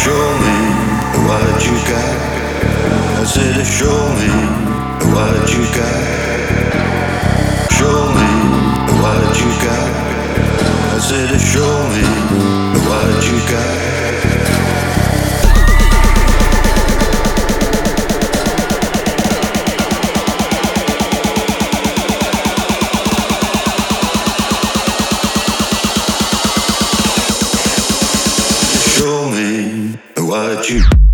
show me what you got. I said, show me what you got. Show me what you got. I said, show me what you got. Show me what you